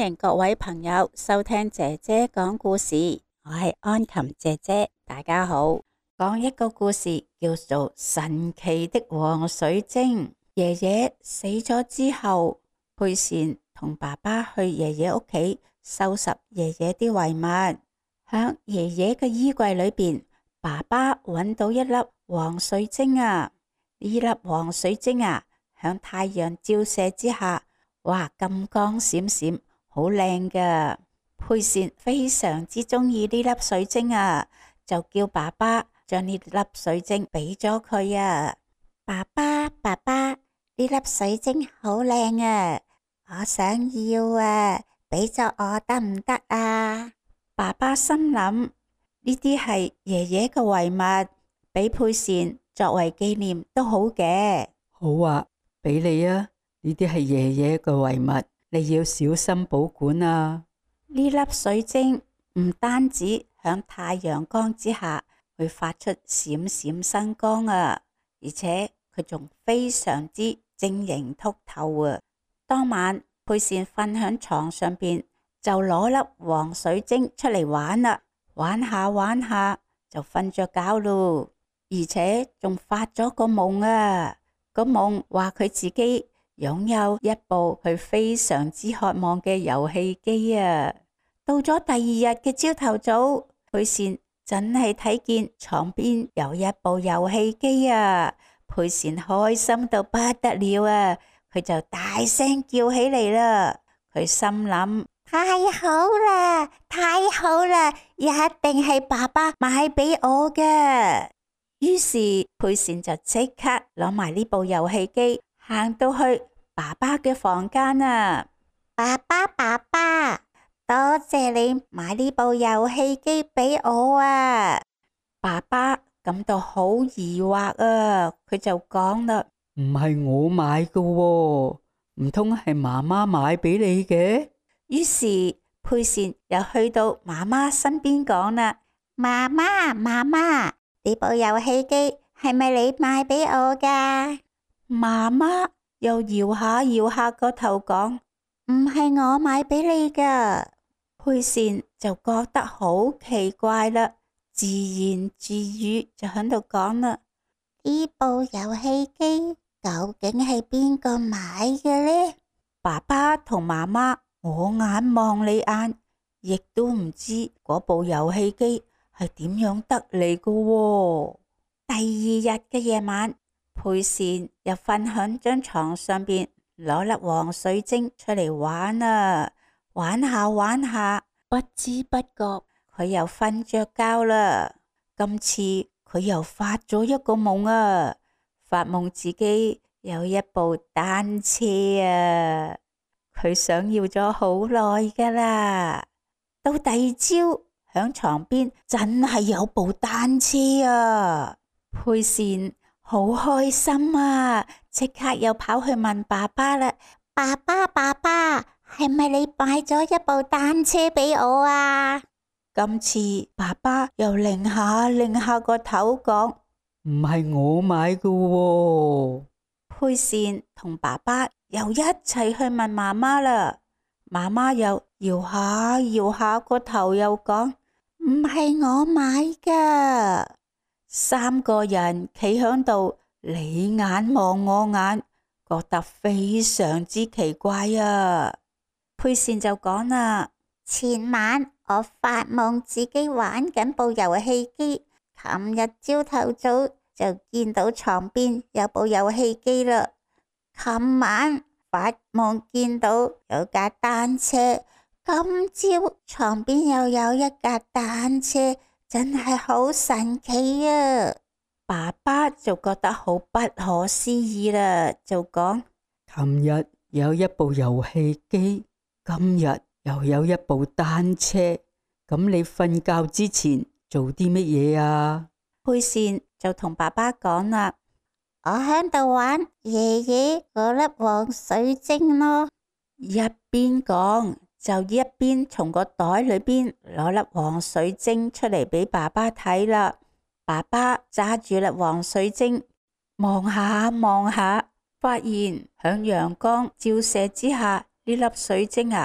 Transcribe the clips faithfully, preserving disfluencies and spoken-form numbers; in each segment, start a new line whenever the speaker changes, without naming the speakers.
迎各位朋友收聽姐姐講故事，我係安琴姐姐，大家好。講一個故事叫做神奇的黃水晶。爺爺死咗之後，佩倩同爸爸去爺爺屋企收拾爺爺啲遺物。響爺爺嘅衣櫃裏邊，爸爸揾到一粒黃水晶啊！呢粒黃水晶啊，響太陽照射之下，哇，金光閃閃，好靚噶。佩倩非常之中意呢粒水晶啊，就叫爸爸將呢粒水晶俾咗佢啊。爸爸，爸爸，呢粒水晶好靚啊，我想要啊，俾咗我得唔得啊？爸爸心諗，呢啲係爺爺嘅遺物，俾佩倩作為紀念都好嘅。
好啊，俾你啊，呢啲係爺爺嘅遺物，你要小心保管啊。
呢粒水晶唔單止響太陽光之下會發出閃閃生光啊，而且佢仲非常之晶瑩剔透啊。當晚佩倩瞓響床上邊，就攞粒黃水晶出嚟玩啦，玩下玩下就瞓着覺咯，而且仲發咗個夢啊。個夢話佢自己擁有一部佢非常之渴望嘅遊戲機啊。到咗第二日嘅朝頭早，佩倩真係睇見床邊有一部遊戲機啊！佩倩開心到不得了啊！佢就大聲叫起嚟啦。佢心諗：太好啦，太好啦，一定係爸爸買俾我嘅。於是佩倩就即刻攞埋呢部遊戲機，行到去爸爸嘅房間啊！爸爸，爸爸，多謝你買呢部遊戲機俾我啊！爸爸感到好疑惑啊，佢就講啦：
唔係我買嘅喎，唔通係媽媽買俾你嘅？
於是佩倩又去到媽媽身邊講啦：媽媽，媽媽，呢部遊戲機係咪你買俾我噶？媽媽又搖下搖下個頭講：唔係我買俾你噶。佩倩就覺得好奇怪啦，自言自語就喺度講啦：呢部遊戲機究竟係邊個買嘅呢？爸爸同媽媽我眼望你眼，亦都唔知嗰部遊戲機係點樣得嚟嘅喎。第二日嘅夜晚，佩倩又瞓響張床上邊，攞粒黃水晶出嚟玩啊，玩下玩下，不知不覺佢又瞓着覺啦。今次佢又發咗一個夢啊，發夢自己有一部單車啊，佢想要咗好耐噶啦。到第二朝，響床邊真係有部單車啊！佩倩好開心啊，即刻又跑去問爸爸啦：爸爸，爸爸，係咪你買咗一部單車俾我啊？今次爸爸又擰下擰下個頭講：
唔係我買嘅喎。
佩倩同爸爸又一齊去問媽媽啦，媽媽又搖下搖下個頭又講：唔係我買噶。三個人企響度，你眼望我眼，覺得非常之奇怪啊。佩倩就講啦：前晚我發夢自己玩緊部遊戲機，琴日朝頭早就見到床邊有部遊戲機啦。琴晚發夢見到有架單車，今朝床邊又有一架單車，真係好神奇啊！爸爸就覺得好不可思議啦，就講：
琴日有一部遊戲機，今日又有一部單車，咁你瞓覺之前做啲乜嘢啊？
佩倩就同爸爸講啦：我喺度玩爺爺嗰粒黃水晶咯。一邊講就一邊從個袋裏邊攞粒黃水晶出嚟俾爸爸睇啦。爸爸揸住粒黃水晶望下望下，發現響陽光照射之下，呢粒水晶啊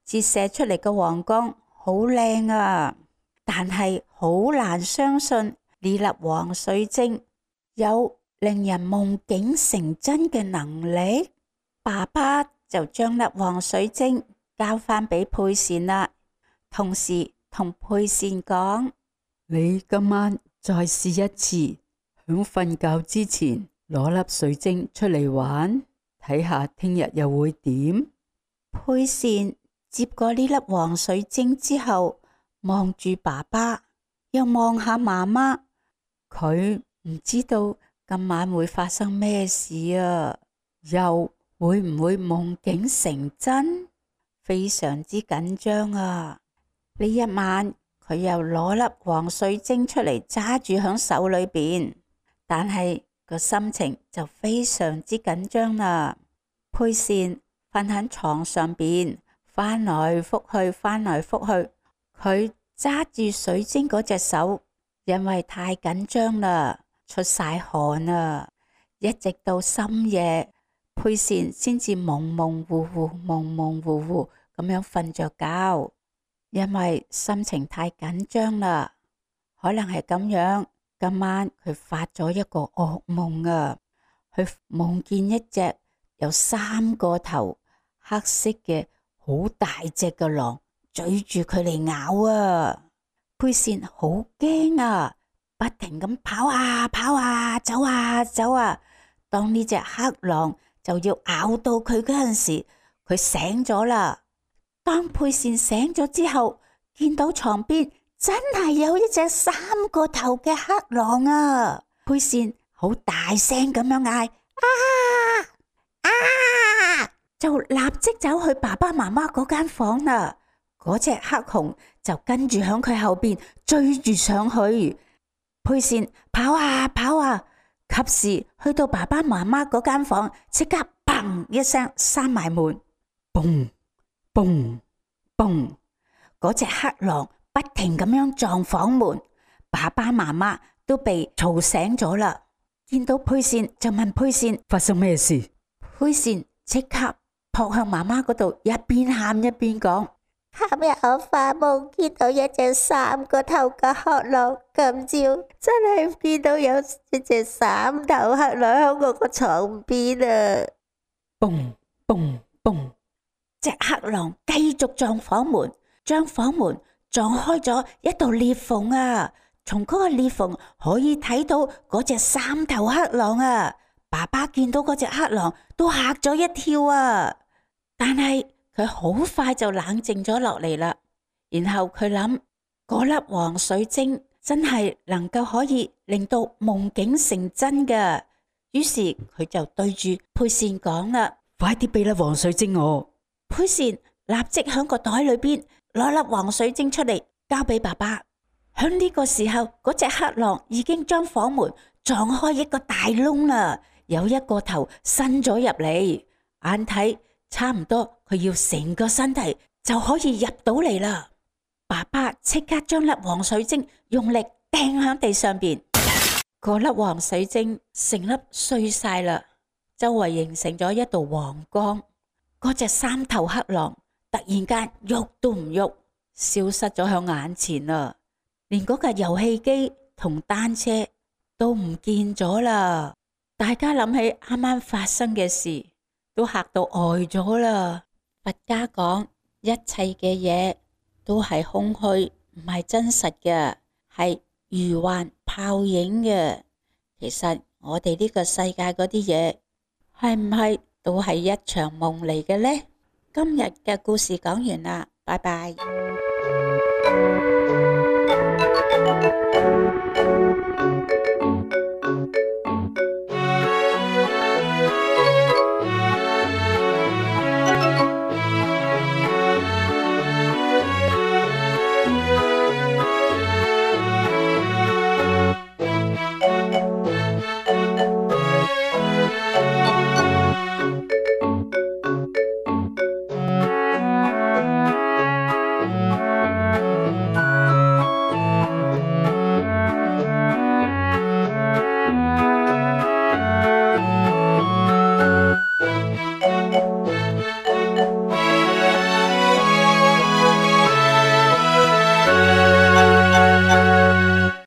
折射出嚟嘅黃光好靚啊，但係好難相信呢粒黃水晶有令人夢境成真嘅能力。爸爸就將粒黃水晶交翻俾佩倩啦，同時同佩倩講：
你今晚再試一次，響瞓覺之前攞粒水晶出嚟玩，睇下聽日又會點。
佩倩接過呢粒黃水晶之後，望住爸爸，又望下媽媽，佢唔知道今晚會發生咩事啊，又會唔會夢境成真？非常之緊張啊！呢一晚佢又攞粒黃水晶出嚟揸住響手裏邊，但係個心情就非常之緊張啦。佩倩瞓喺床上邊，翻來覆去，翻來覆去，佢揸住水晶嗰隻手，因為太緊張啦，出晒汗啦，一直到深夜，佩倩先至蒙蒙糊糊、蒙蒙糊糊咁樣瞓着覺，因為心情太緊張啦，可能係咁樣。今晚佢發咗一個噩夢啊，佢夢見一隻有三個頭、黑色嘅好大隻嘅狼追住佢嚟咬啊！佩倩好驚啊，不停咁跑啊跑啊，走啊走啊。當呢隻黑狼就要咬到佢嗰陣時，佢醒咗啦。當佩倩醒咗之後，見到床邊真係有一隻三個頭嘅黑狼啊！佩倩好大聲咁樣嗌啊啊！就立即走去爸爸媽媽嗰間房啦。嗰隻黑熊就跟住響佢後邊追住上去。佩倩跑啊跑啊，及時去到爸爸媽媽嗰間房，即刻砰一聲閂埋門，
嘣嘣嘣！
嗰隻黑狼不停咁樣撞房門，爸爸媽媽都被嘈醒咗啦。見到佩倩就問佩倩
發生咩事。
佩倩即刻撲向媽媽嗰度，一邊喊一邊講：琴日我發夢見到一隻三個頭嘅黑狼，今朝真係見到有一隻三頭黑狼喺我個床邊啊！
嘣嘣嘣！
隻黑狼繼續撞房門，將房門撞開咗一道裂縫啊！從嗰個裂縫可以睇到嗰隻三頭黑狼啊！爸爸見到嗰隻黑狼都嚇咗一跳啊！但係佢好快就冷靜咗落嚟啦。然後佢諗，嗰粒黃水晶真係能夠可以令到夢境成真㗎。於是佢就對住佩倩講啦：
快啲俾粒黃水晶我！
佩倩立即響個袋裏邊攞粒黃水晶出嚟，交俾爸爸。響呢個時候，嗰隻黑狼已經將房門撞開一個大窿啦，有一個頭伸咗入嚟，眼睇差唔多佢要成個身體就可以入到嚟啦。爸爸即刻將粒黃水晶用力掟響地上邊，嗰粒黃水晶成粒碎晒啦，周圍形成咗一道黃光。嗰隻三頭黑狼突然間喐都唔喐，消失咗響眼前啦，連嗰架遊戲機同單車都唔見咗啦。大家諗起啱啱發生嘅事，都嚇到呆咗啦。佛家講，一切嘅嘢都係空虛，唔係真實嘅，係如幻泡影嘅。其實我哋呢個世界嗰啲嘢係唔係都係一場夢嚟嘅呢？今日嘅故事講完啦，拜拜。